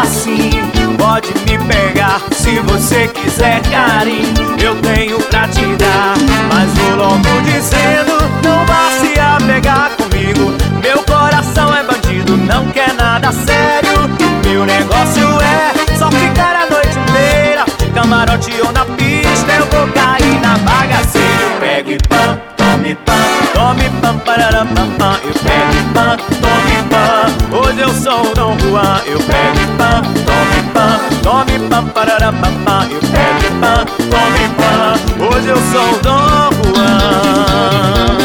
facinho, pode me pegar. Se você quiser carinho, eu tenho pra te dar. Mas vou logo dizendo, não vá se apegar comigo. Meu coração é bandido, não quer nada sério. Meu negócio é só ficar a noite inteira, de camarote ou na pista. Eu vou cair na bagaceira. Eu pego e pam, tome pam, tome pam, pararam pam pam. Eu pego e pam, tome pam. Hoje eu sou o Dom Juan. Eu pego e pam, tome pam, tome pam, pararam pam pam. Eu pego e pam, tome pam. Hoje eu sou o Dom Juan.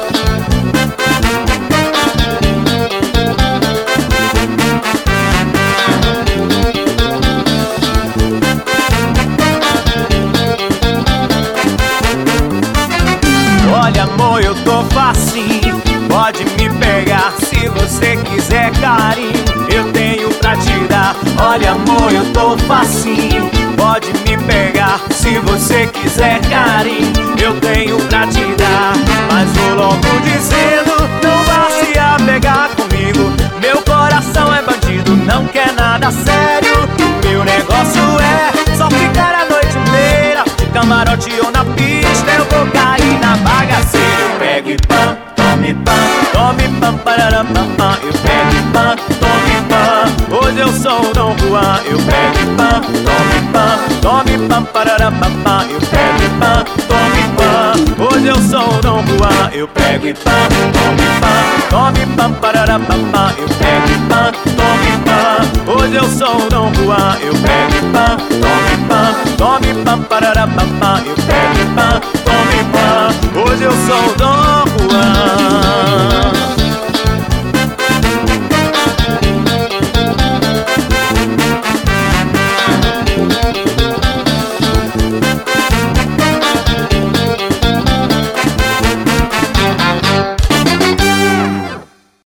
Olha amor, eu tô facinho, pode me pegar. Se você quiser carinho, eu tenho pra te dar. Olha amor, eu tô facinho, pode me pegar. Se você quiser carinho, eu tenho pra te dar. Mas vou logo dizendo, não vá se apegar comigo. Meu coração é bandido, não quer nada sério. Meu negócio é só ficar a noite inteira, de camarote ou na pista. Eu vou cair na bagaceira. Eu pego e pam, tome pam, tome pam, pararam pam pam. Eu pego e pam, tome pam. Hoje eu sou o Dom Juan. Eu pego e pam, tome pam, tome pam, pararam pam pam. Eu pego e pam, tome pam. Hoje eu sou o Dom Juan. Eu pego e pam, tome pam, tome pam, pararam pam pam. Eu pego e pam, tome pam. Hoje eu sou o Dom Juan. Eu pego e pam, tome pam, tome pam, pararam pam pam. Eu pego e pam, tome pam. Hoje eu sou o Dom